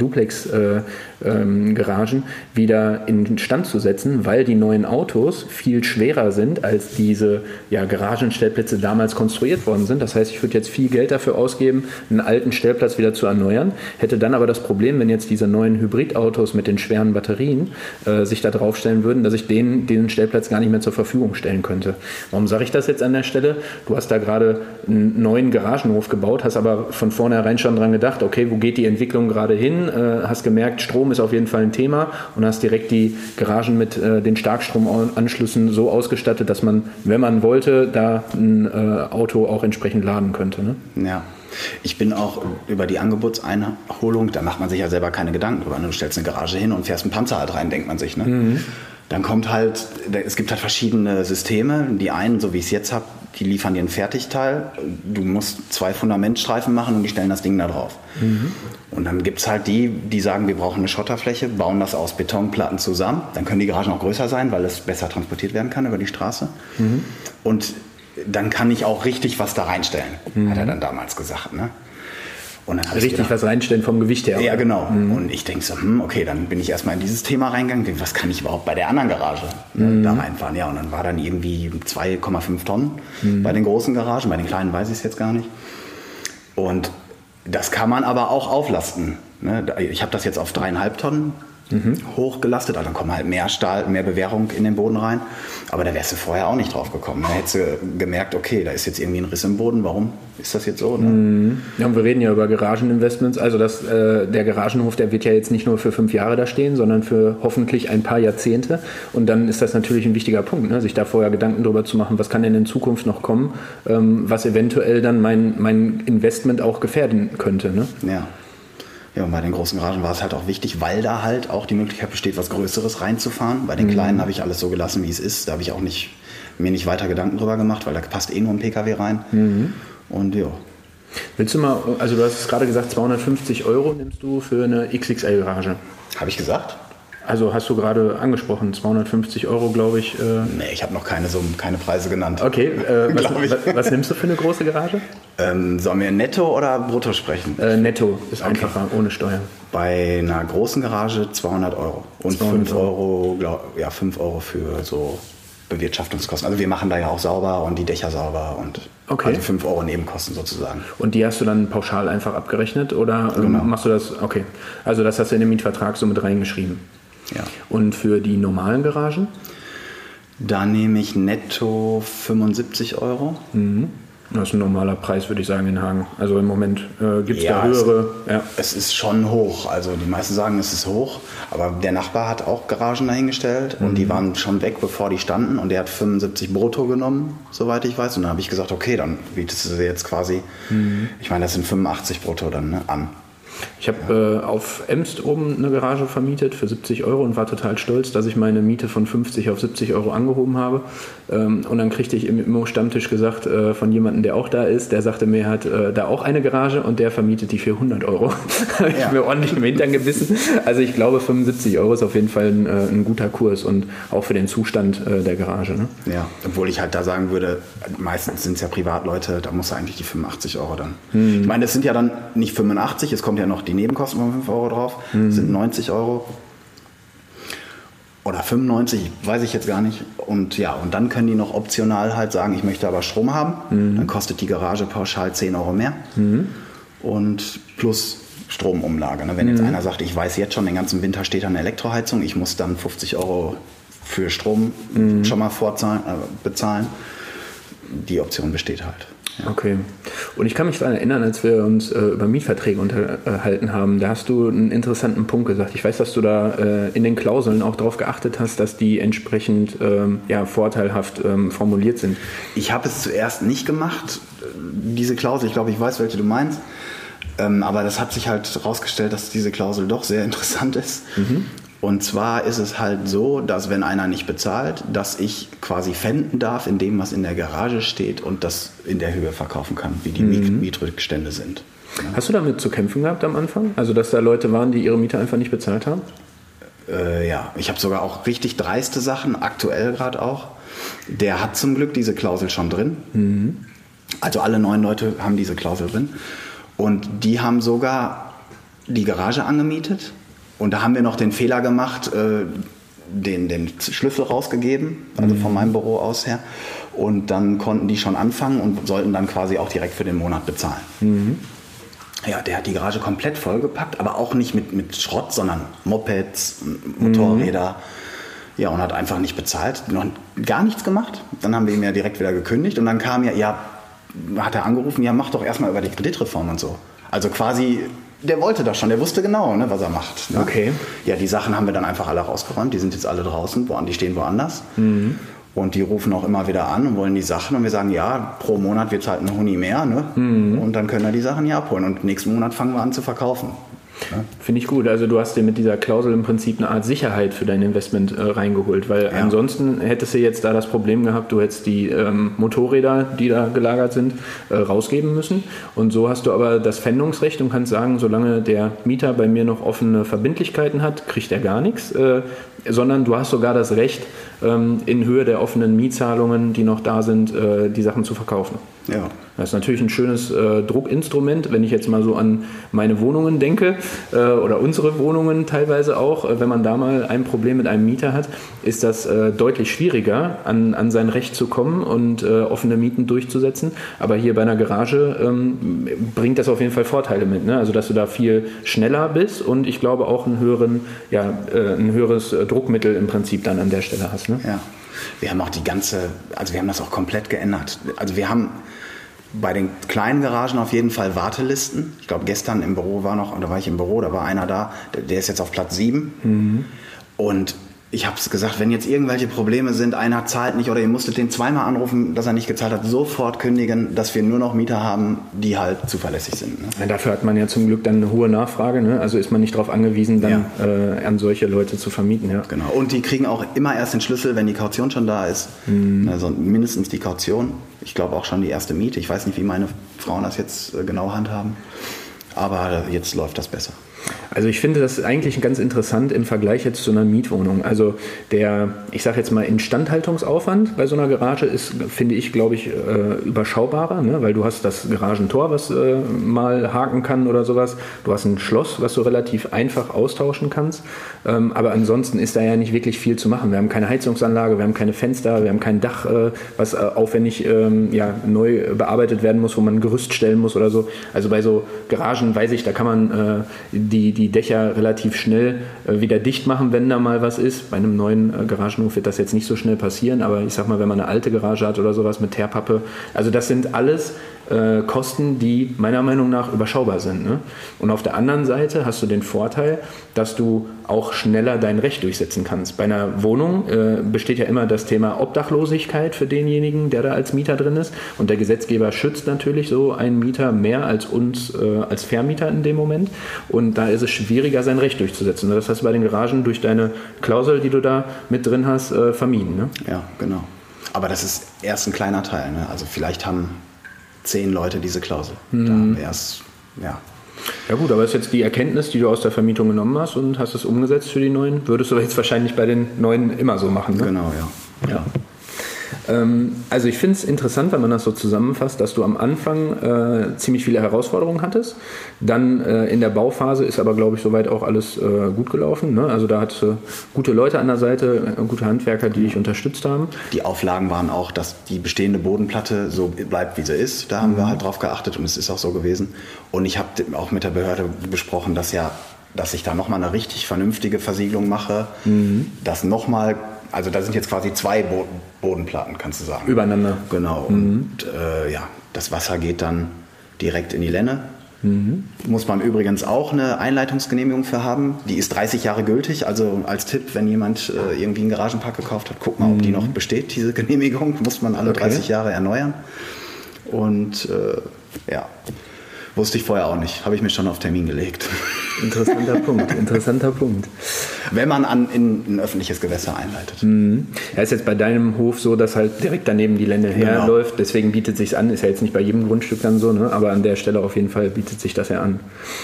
Duplex-Garagen wieder in Stand zu setzen, weil die neuen Autos viel schwerer sind, als diese Garagenstellplätze damals konstruiert worden sind. Das heißt, ich würde jetzt viel Geld dafür ausgeben, einen alten Stellplatz wieder zu erneuern, hätte dann aber das Problem, wenn jetzt diese neuen Hybridautos mit den schweren Batterien sich da draufstellen würden, dass ich den Stellplatz gar nicht mehr zur Verfügung stellen könnte. Warum sage ich das jetzt an der Stelle? Du hast da gerade einen neuen Garagenhof gebaut, hast aber von vornherein schon dran gedacht, okay, wo geht die Entwicklung gerade hin? Hast gemerkt, Strom ist auf jeden Fall ein Thema und hast direkt die Garagen mit den Starkstromanschlüssen so ausgestattet, dass man, wenn man wollte, da ein Auto auch entsprechend laden könnte. Ne? Ja. Ich bin auch über die Angebotseinholung, da macht man sich ja selber keine Gedanken drüber. Du stellst eine Garage hin und fährst einen Panzer halt rein, denkt man sich. Ne? Dann kommt halt, es gibt halt verschiedene Systeme. Die einen, so wie ich es jetzt habe, die liefern dir ein Fertigteil. Du musst 2 Fundamentstreifen machen und die stellen das Ding da drauf. Und dann gibt es halt die sagen, wir brauchen eine Schotterfläche, bauen das aus Betonplatten zusammen. Dann können die Garagen auch größer sein, weil es besser transportiert werden kann über die Straße. Und dann kann ich auch richtig was da reinstellen, hat er dann damals gesagt. Ne? Und dann richtig gedacht, was reinstellen vom Gewicht her. Ja, genau. Und ich denke so, okay, dann bin ich erstmal in dieses Thema reingegangen. Was kann ich überhaupt bei der anderen Garage da reinfahren? Ja, und dann war dann irgendwie 2,5 Tonnen bei den großen Garagen. Bei den kleinen weiß ich es jetzt gar nicht. Und das kann man aber auch auflasten. Ne? Ich habe das jetzt auf 3,5 Tonnen hochgelastet, also dann kommt halt mehr Stahl, mehr Bewährung in den Boden rein. Aber da wärst du vorher auch nicht drauf gekommen. Da hättest du gemerkt, okay, da ist jetzt irgendwie ein Riss im Boden, warum ist das jetzt so? Ne? Ja, und wir reden ja über Garageninvestments. Also der Garagenhof, der wird ja jetzt nicht nur für 5 Jahre da stehen, sondern für hoffentlich ein paar Jahrzehnte. Und dann ist das natürlich ein wichtiger Punkt, ne? Sich da vorher Gedanken darüber zu machen, was kann denn in Zukunft noch kommen, was eventuell dann mein Investment auch gefährden könnte. Ne? Ja. Ja, und bei den großen Garagen war es halt auch wichtig, weil da halt auch die Möglichkeit besteht, was Größeres reinzufahren. Bei den kleinen habe ich alles so gelassen, wie es ist. Da habe ich auch mir nicht weiter Gedanken drüber gemacht, weil da passt nur ein PKW rein. Und ja. Willst du mal, also du hast es gerade gesagt, 250 € nimmst du für eine XXL-Garage. Habe ich gesagt? Also hast du gerade angesprochen, 250 €, glaube ich. Nee, ich habe noch keine Preise genannt. Okay, was nimmst du für eine große Garage? Sollen wir netto oder brutto sprechen? Netto ist einfacher, ohne Steuer. Bei einer großen Garage 200 €. Und 5 € für so Bewirtschaftungskosten. Also wir machen da ja auch sauber und die Dächer sauber und also 5 € Nebenkosten sozusagen. Und die hast du dann pauschal einfach abgerechnet oder machst du das? Okay, also das hast du in den Mietvertrag so mit reingeschrieben. Ja. Und für die normalen Garagen? Da nehme ich netto 75 €. Das ist ein normaler Preis, würde ich sagen, in Hagen. Also im Moment gibt es da höhere. Es ist schon hoch. Also die meisten sagen, es ist hoch. Aber der Nachbar hat auch Garagen dahingestellt und die waren schon weg, bevor die standen. Und der hat 75 brutto genommen, soweit ich weiß. Und dann habe ich gesagt, okay, dann bietest du sie jetzt quasi, ich meine, das sind 85 brutto dann an. Ich habe auf Emst oben eine Garage vermietet für 70 € und war total stolz, dass ich meine Miete von 50 auf 70 € angehoben habe. Und dann kriegte ich im Immo-Stammtisch gesagt von jemandem, der auch da ist, der sagte mir, er hat da auch eine Garage und der vermietet die für 100 €. Habe ich mir ordentlich im Hintern gebissen. Also ich glaube, 75 € ist auf jeden Fall ein guter Kurs und auch für den Zustand der Garage. Ne? Ja, obwohl ich halt da sagen würde, meistens sind es ja Privatleute, da muss er eigentlich die 85 € dann. Ich meine, es sind ja dann nicht 85, es kommt ja noch die Nebenkosten von 5 € drauf, sind 90 € oder 95, weiß ich jetzt gar nicht. Und ja, und dann können die noch optional halt sagen, ich möchte aber Strom haben. Dann kostet die Garage pauschal 10 € mehr und plus Stromumlage. Wenn jetzt einer sagt, ich weiß jetzt schon, den ganzen Winter steht da eine Elektroheizung, ich muss dann 50 € für Strom schon mal bezahlen. Die Option besteht halt. Ja. Okay. Und ich kann mich daran erinnern, als wir uns über Mietverträge unterhalten haben, da hast du einen interessanten Punkt gesagt. Ich weiß, dass du da in den Klauseln auch darauf geachtet hast, dass die entsprechend vorteilhaft formuliert sind. Ich habe es zuerst nicht gemacht, diese Klausel. Ich glaube, ich weiß, welche du meinst. Aber das hat sich halt herausgestellt, dass diese Klausel doch sehr interessant ist. Und zwar ist es halt so, dass wenn einer nicht bezahlt, dass ich quasi pfänden darf in dem, was in der Garage steht und das in der Höhe verkaufen kann, wie die Mietrückstände sind. Hast du damit zu kämpfen gehabt am Anfang? Also dass da Leute waren, die ihre Miete einfach nicht bezahlt haben? Ja, ich habe sogar auch richtig dreiste Sachen, aktuell gerade auch. Der hat zum Glück diese Klausel schon drin. Also alle neuen Leute haben diese Klausel drin. Und die haben sogar die Garage angemietet. Und da haben wir noch den Fehler gemacht, den Schlüssel rausgegeben, also von meinem Büro aus her. Und dann konnten die schon anfangen und sollten dann quasi auch direkt für den Monat bezahlen. Ja, der hat die Garage komplett vollgepackt, aber auch nicht mit Schrott, sondern Mopeds, Motorräder. Ja, und hat einfach nicht bezahlt, noch gar nichts gemacht. Dann haben wir ihm ja direkt wieder gekündigt und dann kam hat er angerufen, ja, mach doch erstmal über die Kreditreform und so. Also quasi, der wollte das schon, der wusste genau, ne, was er macht. Ne? Okay. Ja, die Sachen haben wir dann einfach alle rausgeräumt, die sind jetzt alle draußen, die stehen woanders. Und die rufen auch immer wieder an und wollen die Sachen und wir sagen, ja, pro Monat wird es halt ein Huni mehr, ne? Und dann können wir die Sachen ja abholen und nächsten Monat fangen wir an zu verkaufen. Ja. Finde ich gut. Also du hast dir mit dieser Klausel im Prinzip eine Art Sicherheit für dein Investment reingeholt, weil ansonsten hättest du jetzt da das Problem gehabt, du hättest die Motorräder, die da gelagert sind, rausgeben müssen. Und so hast du aber das Pfändungsrecht und kannst sagen, solange der Mieter bei mir noch offene Verbindlichkeiten hat, kriegt er gar nichts, sondern du hast sogar das Recht, in Höhe der offenen Mietzahlungen, die noch da sind, die Sachen zu verkaufen. Ja. Das ist natürlich ein schönes Druckinstrument, wenn ich jetzt mal so an meine Wohnungen denke oder unsere Wohnungen teilweise auch. Wenn man da mal ein Problem mit einem Mieter hat, ist das deutlich schwieriger, an sein Recht zu kommen und offene Mieten durchzusetzen. Aber hier bei einer Garage bringt das auf jeden Fall Vorteile mit, ne? Also dass du da viel schneller bist und ich glaube auch ein höheres Druckmittel im Prinzip dann an der Stelle hast. Ne? Ja. Wir haben auch wir haben das auch komplett geändert. Also wir haben bei den kleinen Garagen auf jeden Fall Wartelisten. Ich glaube, gestern im Büro da war einer da, der ist jetzt auf Platz 7. Und ich habe es gesagt, wenn jetzt irgendwelche Probleme sind, einer zahlt nicht oder ihr musstet den zweimal anrufen, dass er nicht gezahlt hat, sofort kündigen, dass wir nur noch Mieter haben, die halt zuverlässig sind. Ne? Ja, dafür hat man ja zum Glück dann eine hohe Nachfrage, ne? Also ist man nicht darauf angewiesen, dann an solche Leute zu vermieten. Ja. Genau, und die kriegen auch immer erst den Schlüssel, wenn die Kaution schon da ist. Also mindestens die Kaution. Ich glaube auch schon die erste Miete. Ich weiß nicht, wie meine Frauen das jetzt genau handhaben, aber jetzt läuft das besser. Also ich finde das eigentlich ganz interessant im Vergleich jetzt zu einer Mietwohnung. Also ich sage jetzt mal, Instandhaltungsaufwand bei so einer Garage ist, finde ich, glaube ich, überschaubarer, ne? Weil du hast das Garagentor, was mal haken kann oder sowas. Du hast ein Schloss, was du relativ einfach austauschen kannst. Aber ansonsten ist da ja nicht wirklich viel zu machen. Wir haben keine Heizungsanlage, wir haben keine Fenster, wir haben kein Dach, was aufwendig neu bearbeitet werden muss, wo man ein Gerüst stellen muss oder so. Also bei so Garagen, weiß ich, da kann man die Dächer relativ schnell wieder dicht machen, wenn da mal was ist. Bei einem neuen Garagenhof wird das jetzt nicht so schnell passieren, aber ich sag mal, wenn man eine alte Garage hat oder sowas mit Teerpappe, also das sind alles Kosten, die meiner Meinung nach überschaubar sind. Ne? Und auf der anderen Seite hast du den Vorteil, dass du auch schneller dein Recht durchsetzen kannst. Bei einer Wohnung besteht ja immer das Thema Obdachlosigkeit für denjenigen, der da als Mieter drin ist. Und der Gesetzgeber schützt natürlich so einen Mieter mehr als uns als Vermieter in dem Moment. Und da ist es schwieriger, sein Recht durchzusetzen. Das hast du bei den Garagen durch deine Klausel, die du da mit drin hast, vermieden. Ne? Ja, genau. Aber das ist erst ein kleiner Teil. Ne? Also vielleicht haben 10 Leute diese Klausel. Da haben wir erst, Ja gut, aber ist jetzt die Erkenntnis, die du aus der Vermietung genommen hast und hast es umgesetzt für die neuen, würdest du jetzt wahrscheinlich bei den neuen immer so machen, ne? Genau, ja. Also ich finde es interessant, wenn man das so zusammenfasst, dass du am Anfang ziemlich viele Herausforderungen hattest. Dann in der Bauphase ist aber, glaube ich, soweit auch alles gut gelaufen. Ne? Also da hattest du gute Leute an der Seite, gute Handwerker, die dich unterstützt haben. Die Auflagen waren auch, dass die bestehende Bodenplatte so bleibt, wie sie ist. Da haben wir halt drauf geachtet und es ist auch so gewesen. Und ich habe auch mit der Behörde besprochen, dass ich da nochmal eine richtig vernünftige Versiegelung mache. Das nochmal... Also da sind jetzt quasi 2 Bodenplatten, kannst du sagen. Übereinander. Genau. Und das Wasser geht dann direkt in die Lenne. Muss man übrigens auch eine Einleitungsgenehmigung für haben. Die ist 30 Jahre gültig. Also als Tipp, wenn jemand irgendwie einen Garagenpark gekauft hat, guck mal, ob die noch besteht, diese Genehmigung. Muss man alle 30 Jahre erneuern. Und Wusste ich vorher auch nicht. Habe ich mir schon auf Termin gelegt. Interessanter Punkt. Wenn man in ein öffentliches Gewässer einleitet. Ja, ist jetzt bei deinem Hof so, dass halt direkt daneben die Lände herläuft. Deswegen bietet sich's an. Ist ja jetzt nicht bei jedem Grundstück dann so, ne? Aber an der Stelle auf jeden Fall bietet sich das ja an.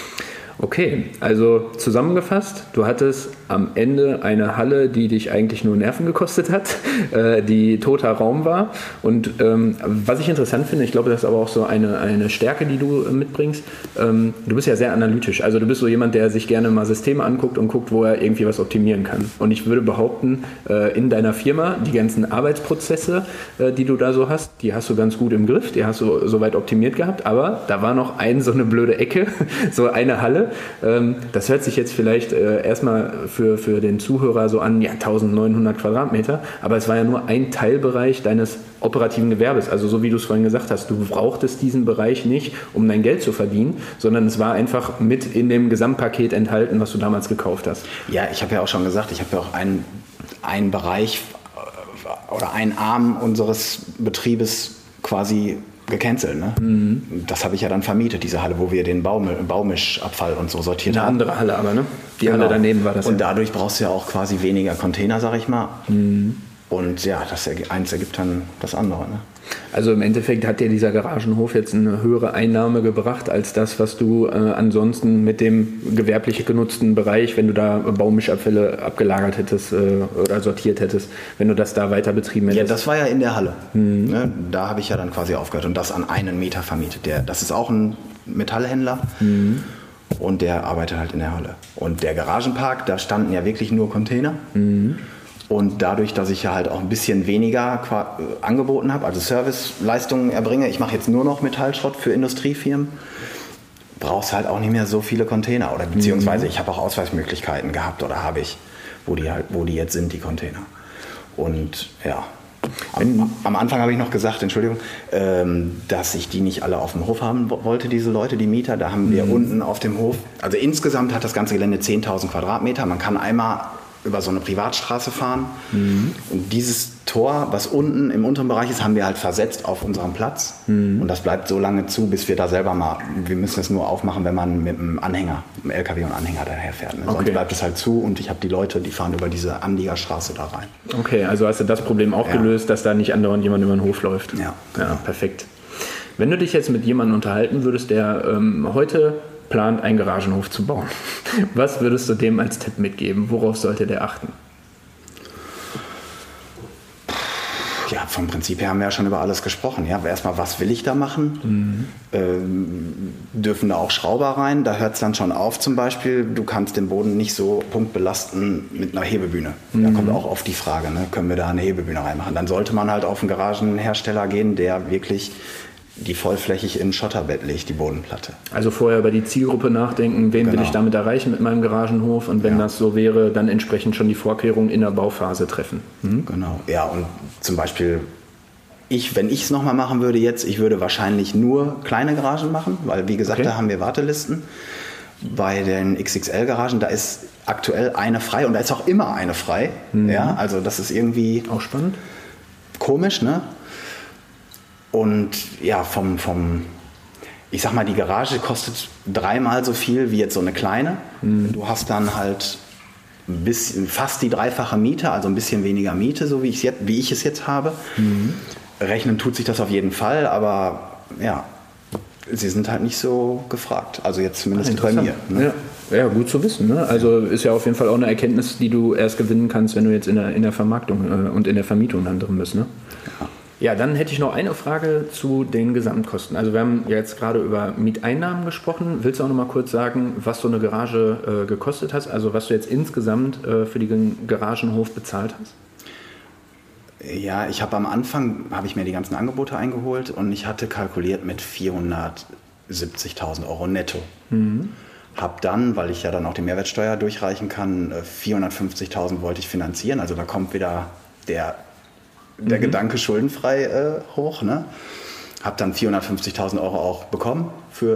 Okay, also zusammengefasst, du hattest am Ende eine Halle, die dich eigentlich nur Nerven gekostet hat, die toter Raum war. Und was ich interessant finde, ich glaube, das ist aber auch so eine Stärke, die du mitbringst. Du bist ja sehr analytisch. Also du bist so jemand, der sich gerne mal Systeme anguckt und guckt, wo er irgendwie was optimieren kann. Und ich würde behaupten, in deiner Firma, die ganzen Arbeitsprozesse, die du da so hast, die hast du ganz gut im Griff, die hast du soweit optimiert gehabt. Aber da war noch so eine blöde Ecke, so eine Halle. Das hört sich jetzt vielleicht erstmal für den Zuhörer so an, ja, 1900 Quadratmeter, aber es war ja nur ein Teilbereich deines operativen Gewerbes. Also so wie du es vorhin gesagt hast, du brauchtest diesen Bereich nicht, um dein Geld zu verdienen, sondern es war einfach mit in dem Gesamtpaket enthalten, was du damals gekauft hast. Ja, ich habe ja auch schon gesagt, ich habe ja auch einen Bereich oder einen Arm unseres Betriebes quasi gecancelt. Ne? Das habe ich ja dann vermietet, diese Halle, wo wir den Baumischabfall und so sortiert haben. Eine andere Halle aber, ne? Die Halle daneben war das. Und dadurch brauchst du ja auch quasi weniger Container, sag ich mal. Und ja, eins ergibt dann das andere. Ne? Also im Endeffekt hat dir dieser Garagenhof jetzt eine höhere Einnahme gebracht als das, was du ansonsten mit dem gewerblich genutzten Bereich, wenn du da Baumischabfälle abgelagert hättest oder sortiert hättest, wenn du das da weiter betrieben hättest. Ja, das war ja in der Halle. Ne? Da habe ich ja dann quasi aufgehört und das an einen Meter vermietet. Das ist auch ein Metallhändler. Und der arbeitet halt in der Halle. Und der Garagenpark, da standen ja wirklich nur Container. Und dadurch, dass ich ja halt auch ein bisschen weniger angeboten habe, also Serviceleistungen erbringe, ich mache jetzt nur noch Metallschrott für Industriefirmen, brauchst halt auch nicht mehr so viele Container. Oder beziehungsweise ich habe auch Ausweismöglichkeiten gehabt oder habe ich, wo die jetzt sind, die Container. Und ja, am Anfang habe ich noch gesagt, Entschuldigung, dass ich die nicht alle auf dem Hof haben wollte, diese Leute, die Mieter. Da haben wir unten auf dem Hof, also insgesamt hat das ganze Gelände 10.000 Quadratmeter. Man kann einmal über so eine Privatstraße fahren. Und dieses Tor, was unten im unteren Bereich ist, haben wir halt versetzt auf unserem Platz. Und das bleibt so lange zu, bis wir da selber wir müssen es nur aufmachen, wenn man mit einem Anhänger, einem LKW und Anhänger daherfährt. Ne? Sonst bleibt es halt zu und ich habe die Leute, die fahren über diese Anliegerstraße da rein. Okay, also hast du das Problem auch gelöst, dass da nicht andauernd jemand über den Hof läuft. Ja, perfekt. Wenn du dich jetzt mit jemandem unterhalten würdest, der heute plant, einen Garagenhof zu bauen. Was würdest du dem als Tipp mitgeben? Worauf sollte der achten? Ja, vom Prinzip her haben wir ja schon über alles gesprochen. Ja, erstmal, was will ich da machen? Dürfen da auch Schrauber rein? Da hört es dann schon auf zum Beispiel. Du kannst den Boden nicht so punktbelasten mit einer Hebebühne. Da kommt auch oft die Frage, ne? Können wir da eine Hebebühne reinmachen? Dann sollte man halt auf einen Garagenhersteller gehen, der wirklich die vollflächig in Schotterbett legt, die Bodenplatte. Also vorher über die Zielgruppe nachdenken, wen will ich damit erreichen mit meinem Garagenhof und wenn das so wäre, dann entsprechend schon die Vorkehrungen in der Bauphase treffen. Genau, ja, und zum Beispiel wenn ich es nochmal machen würde jetzt, ich würde wahrscheinlich nur kleine Garagen machen, weil wie gesagt, da haben wir Wartelisten. Bei den XXL-Garagen, da ist aktuell eine frei und da ist auch immer eine frei. Ja, also das ist irgendwie auch spannend. Komisch, ne? Und ja, ich sag mal, die Garage kostet 3-mal so viel wie jetzt so eine kleine. Du hast dann halt ein bisschen, fast die 3-fache Miete, also ein bisschen weniger Miete, so wie ich es jetzt habe. Rechnen tut sich das auf jeden Fall, aber ja, sie sind halt nicht so gefragt. Also jetzt zumindest bei mir. Ne? Ja, gut zu wissen. Ne? Also ist ja auf jeden Fall auch eine Erkenntnis, die du erst gewinnen kannst, wenn du jetzt in der Vermarktung und in der Vermietung dann drin bist. Ne? Ja, dann hätte ich noch eine Frage zu den Gesamtkosten. Also wir haben ja jetzt gerade über Mieteinnahmen gesprochen. Willst du auch noch mal kurz sagen, was so eine Garage gekostet hat? Also was du jetzt insgesamt für den Garagenhof bezahlt hast? Ja, am Anfang ich mir die ganzen Angebote eingeholt und ich hatte kalkuliert mit 470.000 Euro netto. Hab dann, weil ich ja dann auch die Mehrwertsteuer durchreichen kann, 450.000 wollte ich finanzieren. Also da kommt wieder der Gedanke schuldenfrei hoch. Ne? Habe dann 450.000 Euro auch bekommen für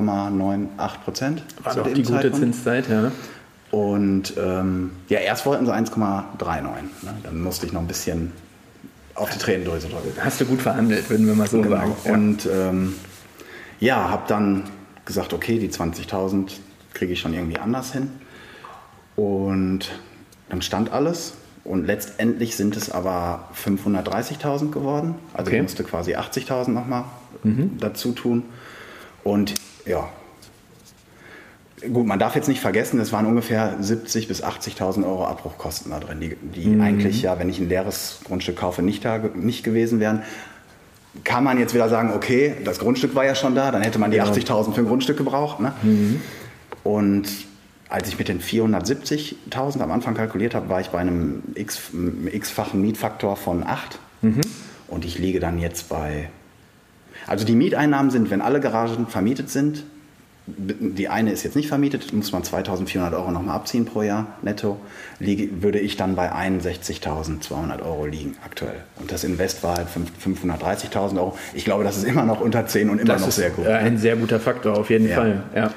0,98%. War doch die gute Zinszeit, ja. Und erst wollten sie 1,39. Ne? Dann musste ich noch ein bisschen auf die Tränendrüse drücken. Hast du gut verhandelt, würden wir mal so sagen. Und habe dann gesagt, okay, die 20.000 kriege ich schon irgendwie anders hin. Und dann stand alles. Und letztendlich sind es aber 530.000 geworden. Also ich musste quasi 80.000 nochmal dazu tun. Und ja, gut, man darf jetzt nicht vergessen, es waren ungefähr 70.000 bis 80.000 Euro Abbruchkosten da drin, die eigentlich ja, wenn ich ein leeres Grundstück kaufe, nicht gewesen wären. Kann man jetzt wieder sagen, okay, das Grundstück war ja schon da, dann hätte man die 80.000 für ein Grundstück gebraucht. Ne? Und als ich mit den 470.000 am Anfang kalkuliert habe, war ich bei einem x-fachen Mietfaktor von 8. Und ich liege dann jetzt bei... Also die Mieteinnahmen sind, wenn alle Garagen vermietet sind, die eine ist jetzt nicht vermietet, muss man 2.400 Euro nochmal abziehen pro Jahr netto, würde ich dann bei 61.200 Euro liegen aktuell. Und das Invest war halt 530.000 Euro. Ich glaube, das ist immer noch unter 10 und immer noch sehr gut. Das ist ein sehr guter Faktor, auf jeden Fall. Ja.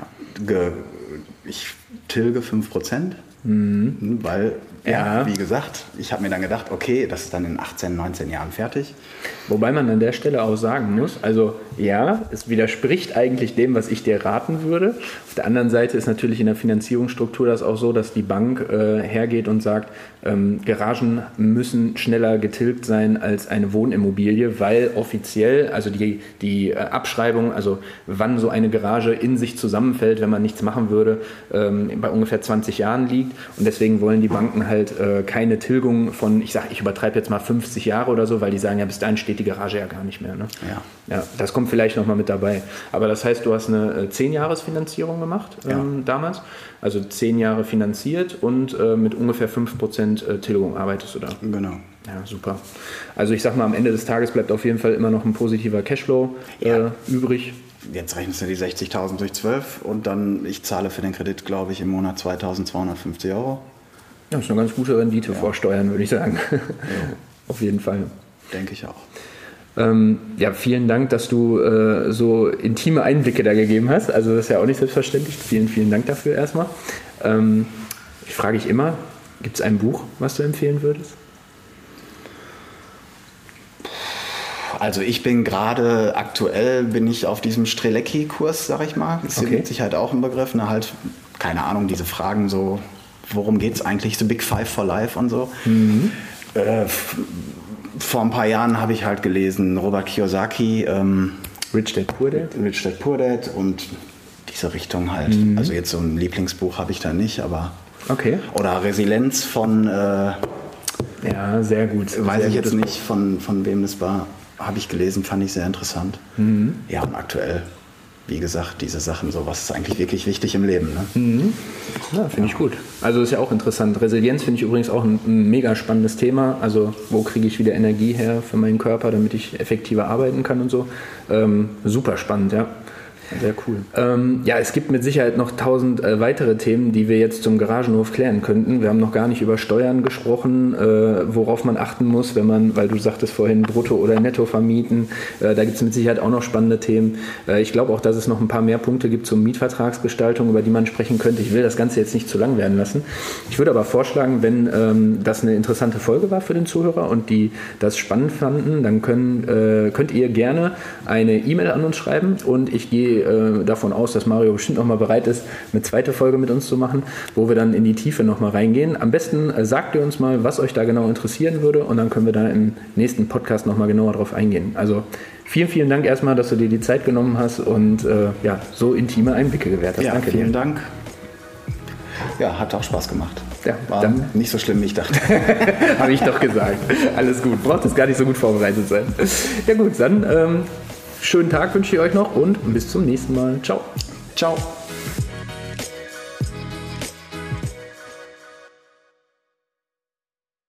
Ich tilge 5%, weil, wie gesagt, ich habe mir dann gedacht, okay, das ist dann in 18, 19 Jahren fertig. Wobei man an der Stelle auch sagen muss, also ja, es widerspricht eigentlich dem, was ich dir raten würde. Auf der anderen Seite ist natürlich in der Finanzierungsstruktur das auch so, dass die Bank hergeht und sagt, Garagen müssen schneller getilgt sein als eine Wohnimmobilie, weil offiziell, also die Abschreibung, also wann so eine Garage in sich zusammenfällt, wenn man nichts machen würde, bei ungefähr 20 Jahren liegt. Und deswegen wollen die Banken halt keine Tilgung von, ich übertreibe jetzt mal 50 Jahre oder so, weil die sagen, ja, bis dahin steht die Garage ja gar nicht mehr. Ne? Ja, das kommt vielleicht nochmal mit dabei. Aber das heißt, du hast eine 10-Jahres-Finanzierung gemacht damals, also 10 Jahre finanziert und mit ungefähr 5% Tilgung arbeitest du da. Genau. Ja, super. Also ich sag mal, am Ende des Tages bleibt auf jeden Fall immer noch ein positiver Cashflow übrig. Jetzt rechnest du die 60.000 durch 12 und dann, ich zahle für den Kredit, glaube ich, im Monat 2.250 Euro. Ja, das ist eine ganz gute Rendite vor Steuern, würde ich sagen. Ja. Auf jeden Fall. Denke ich auch. Vielen Dank, dass du so intime Einblicke da gegeben hast. Also das ist ja auch nicht selbstverständlich. Vielen, vielen Dank dafür erstmal. Ich frage dich immer, gibt es ein Buch, was du empfehlen würdest? Also ich bin gerade aktuell auf diesem Strelecki-Kurs, sag ich mal. Ist mit Sicherheit auch ein Begriff. Keine Ahnung, diese Fragen so, worum geht es eigentlich? The Big Five for Life und so. Vor ein paar Jahren habe ich halt gelesen, Robert Kiyosaki, Rich Dad Poor Dad? Rich Dad Poor Dad und diese Richtung halt. Also jetzt so ein Lieblingsbuch habe ich da nicht, aber... Okay. Oder Resilienz von... ja, sehr gut. Weiß sehr ich jetzt nicht, von wem das war. Habe ich gelesen, fand ich sehr interessant. Ja, und aktuell, wie gesagt, diese Sachen, so was ist eigentlich wirklich wichtig im Leben. Ne? Ja, finde ich gut. Also ist ja auch interessant. Resilienz finde ich übrigens auch ein mega spannendes Thema. Also wo kriege ich wieder Energie her für meinen Körper, damit ich effektiver arbeiten kann und so. Super spannend, ja. Sehr cool. Es gibt mit Sicherheit noch 1000 weitere Themen, die wir jetzt zum Garagenhof klären könnten. Wir haben noch gar nicht über Steuern gesprochen, worauf man achten muss, weil du sagtest vorhin Brutto oder Netto vermieten. Da gibt es mit Sicherheit auch noch spannende Themen. Ich glaube auch, dass es noch ein paar mehr Punkte gibt zur Mietvertragsgestaltung, über die man sprechen könnte. Ich will das Ganze jetzt nicht zu lang werden lassen. Ich würde aber vorschlagen, wenn das eine interessante Folge war für den Zuhörer und die das spannend fanden, dann könnt ihr gerne eine E-Mail an uns schreiben und ich gehe davon aus, dass Mario bestimmt noch mal bereit ist, eine zweite Folge mit uns zu machen, wo wir dann in die Tiefe noch mal reingehen. Am besten sagt ihr uns mal, was euch da genau interessieren würde und dann können wir da im nächsten Podcast noch mal genauer drauf eingehen. Also vielen, vielen Dank erstmal, dass du dir die Zeit genommen hast und so intime Einblicke gewährt hast. Ja, danke vielen dir. Dank. Ja, hat auch Spaß gemacht. Ja, war dann nicht so schlimm, wie ich dachte. Habe ich doch gesagt. Alles gut. Braucht es gar nicht so gut vorbereitet sein. Ja gut, dann schönen Tag wünsche ich euch noch und bis zum nächsten Mal. Ciao. Ciao.